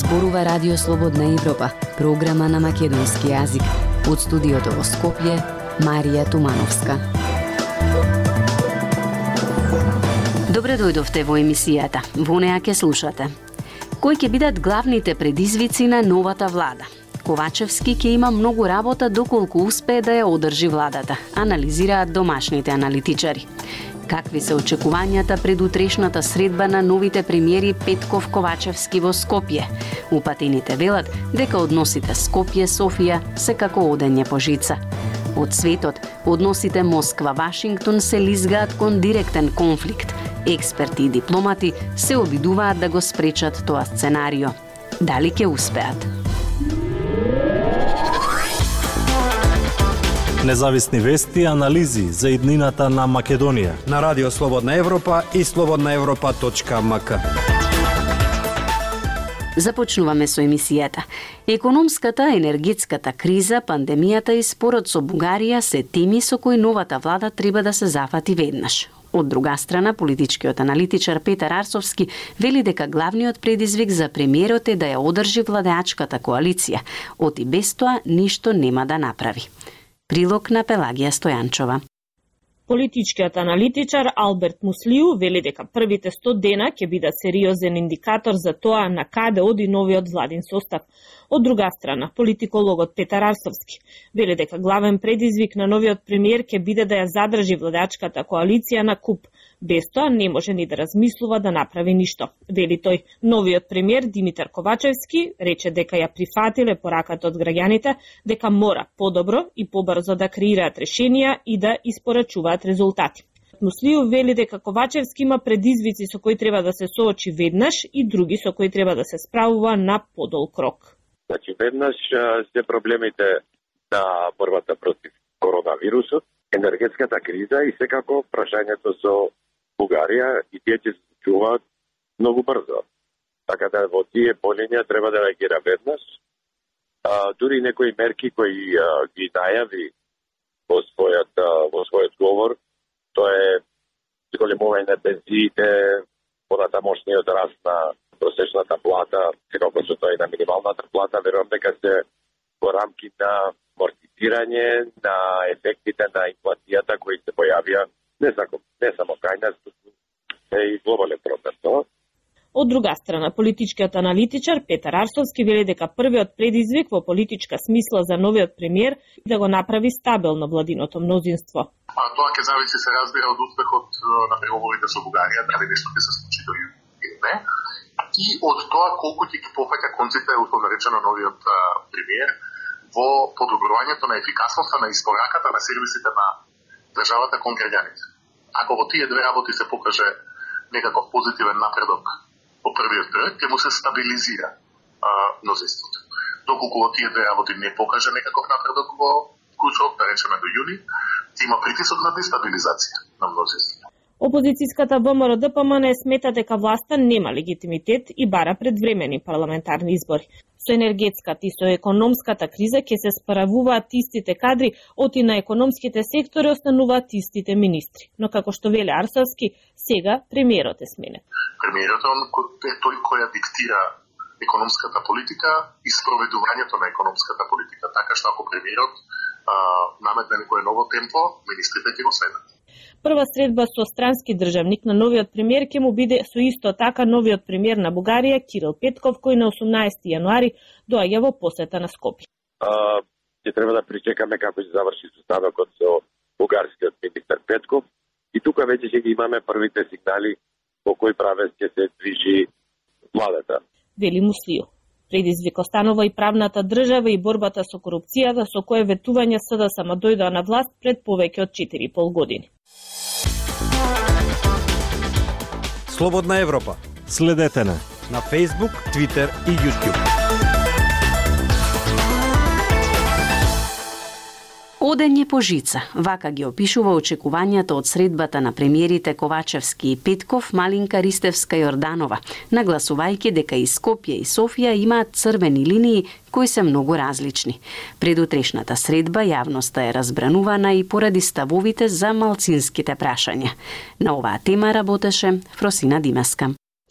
зборува Радио Слободна Европа, програма на македонски јазик. Од студиото во Скопје, Марија Тумановска. Добре дојдовте во емисијата. Во неа ќе слушате. Кои ќе бидат главните предизвици на новата влада? Ковачевски ќе има многу работа доколку успее да ја одржи владата, анализираат домашните аналитичари. Какви се очекувањата пред утрешната средба на новите премиери Петков Ковачевски во Скопје? Упатените велат дека односите Скопје-Софија се како одење по жица. Од светот, односите Москва-Вашингтон се лизгаат кон директен конфликт. Експерти и дипломати се обидуваат да го спречат тоа сценарио. Дали ќе успеат? Независни вести и анализи за иднината на Македонија на Радио Слободна Европа и slobodnaevropa.mk. Започнуваме со емисијата. Економската, енергетската криза, пандемијата и спорот со Бугарија се теми со кои новата влада треба да се зафати веднаш. Од друга страна, политичкиот аналитичар Петар Арсовски вели дека главниот предизвик за премиерот е да ја одржи владеачката коалиција. Од и без тоа ништо нема да направи. Прилог на Пелагија Стојанчова. Политичкиот аналитичар Алберт Муслиу вели дека првите 100 дена ќе бидат сериозен индикатор за тоа на каде оди новиот владин состав. Од друга страна, политикологот Петар Арсовски вели дека главен предизвик на новиот премиер ќе биде да ја задржи владачката коалиција на куп. Без тоа не може ни да размислува да направи ништо. Вели тој, новиот премиер Димитар Ковачевски рече дека ја прифатиле пораката од граѓаните, дека мора подобро и побрзо да креираат решенија и да испорачуваат резултати. Муслиу вели дека Ковачевски има предизвици со кои треба да се соочи веднаш и други со кои треба да се справува на подол крок. Значи, веднаш се проблемите на борбата против коронавирусот, енергетската криза и секако прашањето со Бугарија и тие ќе се случуваат многу брзо. Така да во тие полиња треба да реагира веднаш. Дури некои мерки кои ги најави во својот говор, тоа е зголемување на пензиите, понатамошниот раст на просечната плата, секако со тоа и на минималната плата, верувам дека се во рамки на амортизирање на ефектите на инфлацијата кои се појавија не само кај нас, е и глобален проблем. Од друга страна, политичкиот аналитичар Петар Арсовски вели дека првиот предизвик во политичка смисла за новиот премиер е да го направи стабилно владиното мнозинство. Тоа ќе зависи, се разбира, од успехот на преговорите со Бугарија, дали нешто ќе се случи или не, и од тоа колку ќе ги пофаќа конците, условно речено, новиот премиер во подобрувањето на ефикасноста на испораката на сервисите на државата кон граѓаните. Ако во тие две работи се покаже некаков позитивен напредок по првиот проект, ќе му се стабилизира мнозинството. Доколку во тие две работи не покаже некаков напредок во кусок, да речеме до јуни, има притисок на дестабилизација на мнозинството. Опозицијската ВМРО-ДПМН смета дека власта нема легитимитет и бара предвремени парламентарни избори. Со енергетската и со економската криза ќе се справуваат истите кадри, оти на економските сектори остануваат истите министри. Но како што веле Арсовски, сега премиерот е сменет. Премиерот е тој кој ја диктира економската политика и спроведувањето на економската политика. Така што ако премиерот наметне некое ново темпо, министрите ќе го следат. Прва средба со странски државник на новиот премиер ќе му биде со исто така новиот премиер на Бугарија Кирил Петков, кој на 18 јануари доаѓа во посета на Скопје. Ќе треба да причекаме како ќе заврши состанокот со бугарскиот министер Петков и тука веќе ќе ги имаме првите сигнали по кој правец ќе се движи владата. Вели Муслиу. Предизвик останува и правната држава и борбата со корупцијата, со кое ветување СДСМ дојдоа на власт пред повеќе од 4,5 години. Слободна Европа. Следете на Facebook, Twitter и YouTube. Одење по жица, вака ги опишува очекувањата од средбата на премиерите Ковачевски и Петков, Малинка Ристевска-Јорданова, нагласувајќи дека и Скопје и Софија имаат црвени линии кои се многу различни. Пред утрешната средба јавноста е разбранувана и поради ставовите за малцинските прашања. На оваа тема работеше Фросина Димеска.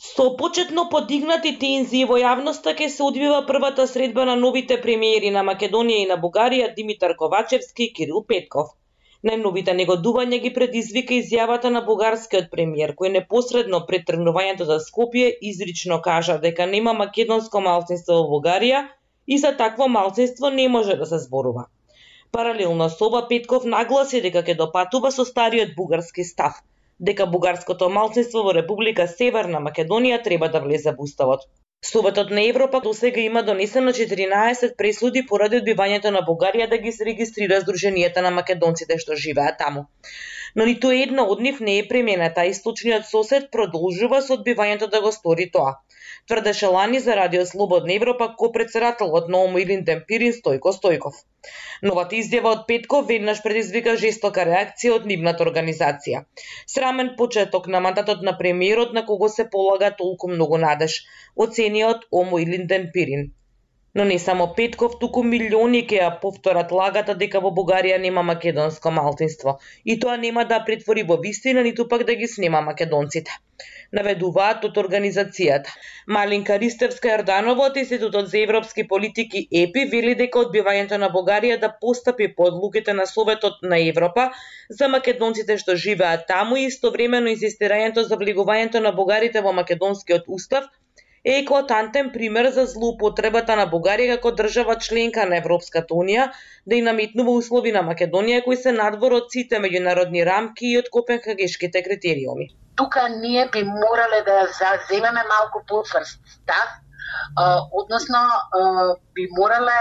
Со почетно подигнати тензии во јавноста ќе се одвива првата средба на новите премиери на Македонија и на Бугарија Димитар Ковачевски и Кирил Петков. Најновите негодување ги предизвика изјавата на бугарскиот премиер, кој непосредно пред тргнувањето за Скопје изрично кажа дека нема македонско малцинство во Бугарија и за такво малцинство не може да се зборува. Паралелно со ова Петков нагласи дека ќе допатува со стариот бугарски став, дека бугарското малцинство во Република Северна Македонија треба да влезе во уставот. Советот на Европа досега има донесено 14 пресуди поради одбивањето на Бугарија да ги се регистрира Сдруженијата на македонците што живеат таму. Но ниту една од нив не е применета, а источниот сосед продолжува со одбивањето да го стори тоа, тврдеше лани за Радио Слободна Европа ко-председателот на ОМО Илинден Пирин Стојко Стојков. Новата изјава од Петков веднаш предизвика жестока реакција од нивната организација. Срамен почеток на мандатот на премиерот на кого се полага толку многу надеж, оцениот ОМО Илинден Пирин. Но не само Петков, туку милиони ќе ја повторат лагата дека во Бугарија нема македонско малцинство и тоа нема да претвори во вистина, ниту пак да ги снема македонците. Наведуваат од организацијата. Малинка Ристевска-Јорданова од Институтот за европски политики ЕПИ вели дека одбивањето на Бугарија да постапи по одлуките на Советот на Европа за македонците што живеат таму и истовремено инсистирањето за влегувањето на бугарите во македонскиот устав е еклатантен пример за злоупотребата на Бугарија како држава членка на Европската Унија да и наметнува услови на Македонија кои се надвор од сите меѓународни рамки и од копенхагешките критериуми. Тука ние би морале да заземеме малку потврст став, односно би морале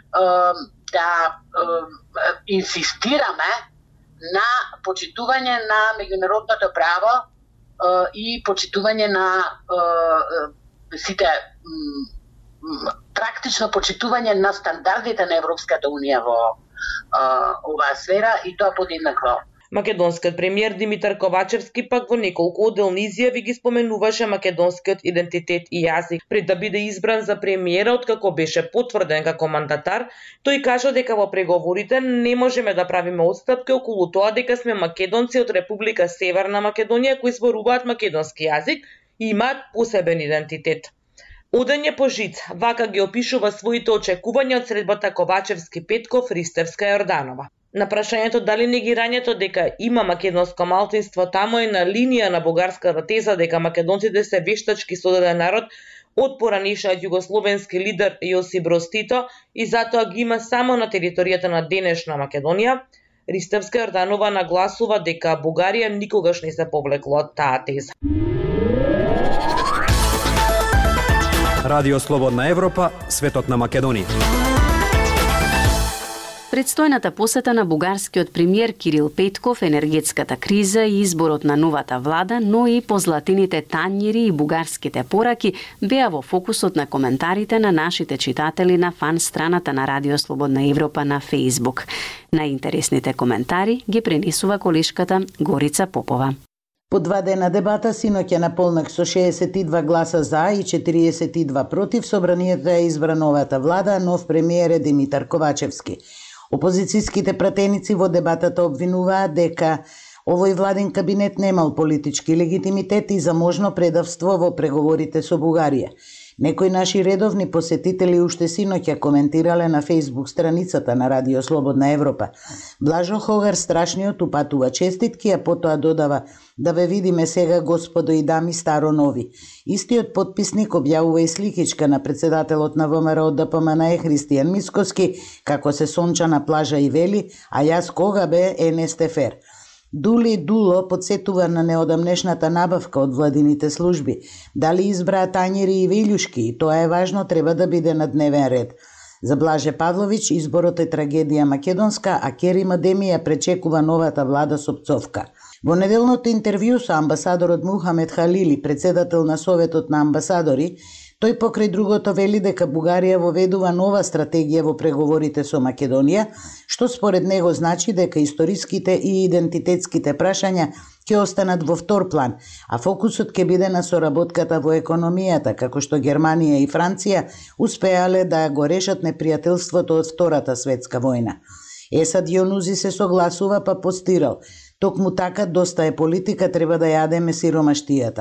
да инсистираме на почитување на меѓународното право и почитување на сите практично почитување на стандардите на Европската Унија во оваа сфера и тоа подеднакво. Македонскиот премиер Димитар Ковачевски пак во неколку одделни изјави ги споменуваше македонскиот идентитет и јазик. Пред да биде избран за премиера, откако беше потврден како мандатар, тој кажа дека во преговорите не можеме да правиме отстапки околу тоа дека сме македонци од Република Северна Македонија кои зборуваат македонски јазик и имаат посебен идентитет. Одење по жиц, вака ги опишува своите очекувања од средбата Ковачевски-Петков Ристевска-Јорданова. На прашањето дали негирањето дека има македонско малцинство тамо е на линија на бугарската теза дека македонците се вештачки создаден народ од поранишниот југословенски лидер Јосип Броз Тито и затоа ги има само на територијата на денешна Македонија, Ристевска-Јорданова нагласува дека Бугарија никогаш не се повлекла од таа теза. Радио Слободна Европа, светот на Македонија. Предстојната посета на бугарскиот премиер Кирил Петков, енергетската криза и изборот на новата влада, но и позлатените тањери и бугарските пораки беа во фокусот на коментарите на нашите читатели на фан страната на Радио Слободна Европа на Facebook. Најинтересните коментари ги пренесува колешката Горица Попова. По 2 дена дебата синоќа на полнак со 62 гласа за и 42 против, собранието е избра новата влада, нов премиер е Димитар Ковачевски. Опозицијските пратеници во дебатата обвинуваат дека овој владин кабинет немал политички легитимитет и за можно предавство во преговорите со Бугарија. Некои наши редовни посетители уште синоќа коментирале на Facebook страницата на Радио Слободна Европа. Блажо Хогар страшниот упатува честитки, а потоа додава: да ве видиме сега, господо и дами, старо нови. Истиот потписник објавува и сликичка на председателот на ВМРО ДПМН Христијан Мицкоски како се сонча на плажа и вели: а јас кога бе НСТФР. Дули Дуло подсетува на неодамнешната набавка од владините служби. Дали избраа тањери и велјушки, и тоа е важно, треба да биде на дневен ред. За Блаже Павлович изборот е трагедија македонска, а Керим Адеми ја пречекува новата влада со пцовка. Во неделното интервју со амбасадорот Мухамед Халили, председател на Советот на амбасадори, тој покрај другото вели дека Бугарија воведува нова стратегија во преговорите со Македонија, што според него значи дека историските и идентитетските прашања ќе останат во втор план, а фокусот ќе биде на соработката во економијата, како што Германија и Франција успеале да го решат непријателството од Втората светска војна. Есад Јонузи се согласува, па постирал: токму така доста е политика, треба да јадеме сиромаштијата.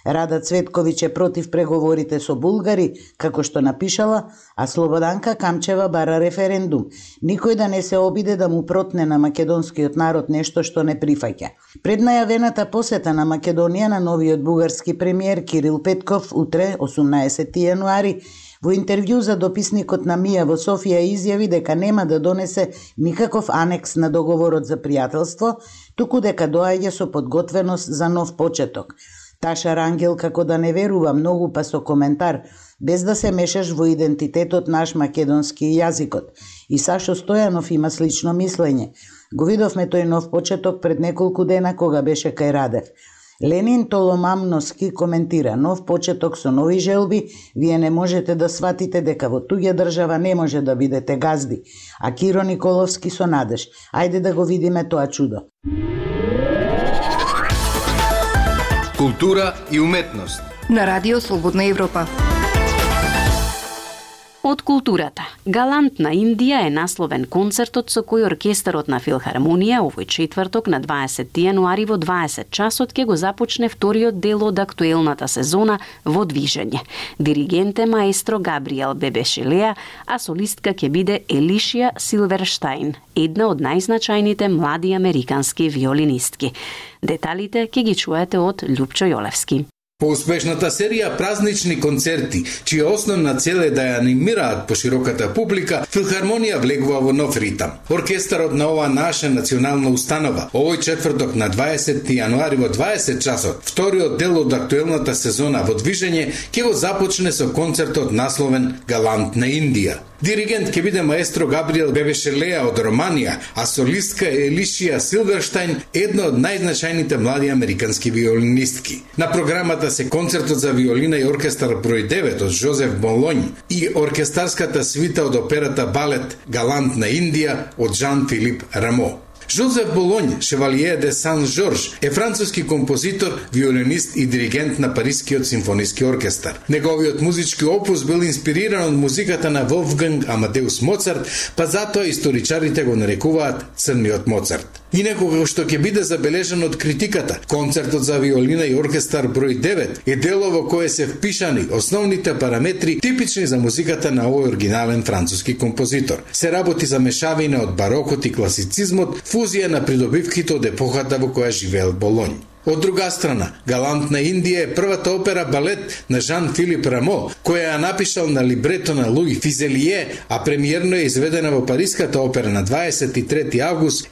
Рада Цветковиќ е против преговорите со булгари, како што напишала, а Слободанка Камчева бара референдум. Никој да не се обиде да му протне на македонскиот народ нешто што не прифаќа. Пред најавената посета на Македонија на новиот бугарски премиер Кирил Петков утре, 18 јануари, во интервју за дописникот на МИА во Софија изјави дека нема да донесе никаков анекс на договорот за пријателство, туку дека доаѓа со подготвеност за нов почеток. Таша Рангел како да не верува многу па со коментар, без да се мешаш во идентитетот наш македонски јазикот. И Сашо Стојанов има слично мислење. Го видовме тој нов почеток пред неколку дена кога беше кај Радев. Ленин Толомамноски коментира: нов почеток со нови желби, вие не можете да сватите дека во туѓа држава не може да бидете газди. А Киро Николовски со надеж: ајде да го видиме тоа чудо. Култура и уметност на Радио Слободна Европа. Од културата. Галантна Индија е насловен концертот со кој оркестарот на Филхармонија овој четврток на 20 јануари во 20 часот ќе го започне вториот дел од актуелната сезона Во движење. Диригент е маестро Габриел Бебешелеа, а солистка ќе биде Елишија Силверштајн, една од најзначајните млади американски виолинистки. Деталите ќе ги чуете од Љупчо Јолевски. По успешната серија празнични концерти, чија основна цел е да ја анимираат пошироката публика, Филхармонија влегува во нов ритам. Оркестарот на ова наша национална установа, овој четврток на 20 јануари во 20 часот, вториот дел од актуелната сезона Во движење, ќе го започне со концертот насловен Галантна Индија. Диригент ќе биде маестро Габриел Бебешелеа од Романија, а солистка е Елишија Силверштајн, една од најзначајните млади американски виолинистки. На програмата се концертот за виолина и оркестар број 9 од Жозеф Болонј и оркестарската свита од операта балет Галантна Индија од Жан Филип Рамо. Жозеф Болонј, шевалиер де Сан-Жорж, е француски композитор, виолинист и диригент на Парискиот симфониски оркестар. Неговиот музички опус бил инспириран од музиката на Волфганг Амадеус Моцарт, па затоа историчарите го нарекуваат Црниот Моцарт. Инаку како што ќе биде забележан од критиката, концертот за виолина и оркестар број 9 е дело во кое се впишани основните параметри типични за музиката на овој оригинален француски композитор. Се работи за мешавина од барокот и класицизмот, фузија на придобивките од епохата во која живеел Болонј. Од друга страна, Галантна Индија е првата опера балет на Жан Филип Рамо, која ја напишал на либрето на Луи Физелие, а премиерно е изведена во Париската опера на 23 август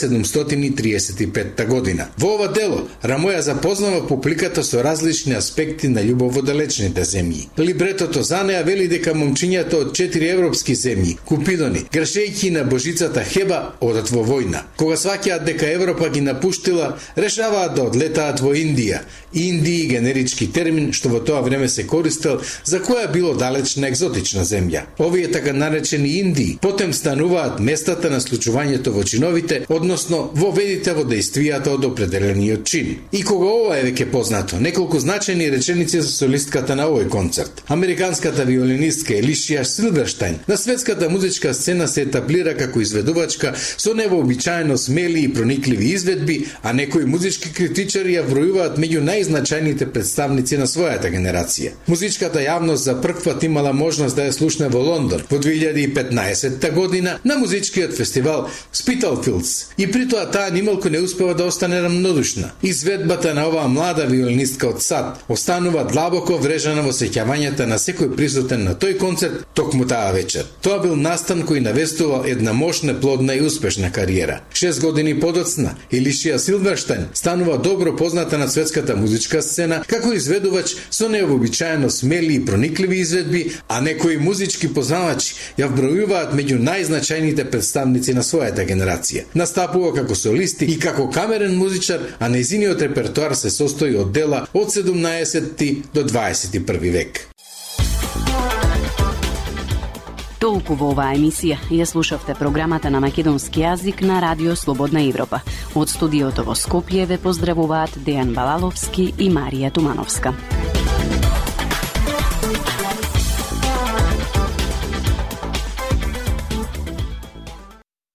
1735 година. Во ова дело, Рамо ја запознава публиката со различни аспекти на љубов во далечните земји. Либретото за неа вели дека момчињата од 4 европски земји, Купидони, гршејќи на божицата Хеба, одат во војна. Кога сваќаат дека Европа ги напуштила, решаваат да летаат во Индија. Индии генерички термин што во тоа време се користел за која било далечна екзотична земја. Овие така наречени Индии потем стануваат местата на случувањето во чиновите, односно воведите во дејствијата од определениот чин. И кога ова е веќе познато, неколку значајни реченици за солистката на овој концерт. Американската виолинистка Елишија Силверштајн на светската музичка сцена се етаблира како изведувачка со невообичаено смели и проникливи изведби, а некои музички критичари ја вбројуваат меѓу најзначајните представници на својата генерација. Музичката јавност за прв пат имала можност да ја слушне во Лондон во 2015 година на музичкиот фестивал Спиталфилдс и при тоа таа нималку не успева да остане рамнодушна. Изведбата на оваа млада виолинистка од САД останува длабоко врежана во сеќавањата на секој присутен на тој концерт токму таа вечер. Тоа бил настан кој навестува една мощна, плодна и успешна кариера. 6 години подоцна, Елишија Силверштајн станува добро позната на светската музичка сцена како изведувач со необичаено смели и проникливи изведби, а некои музички познавачи ја вбројуваат меѓу најзначајните представници на својата генерација. Настапува како солисти и како камерен музичар, а нејзиниот репертоар се состои од дела од 17 до 21 век. Толку во оваа емисија ја слушавте програмата на македонски јазик на Радио Слободна Европа. Од студиото во Скопје ве поздравуваат Дејан Балаловски и Марија Тумановска.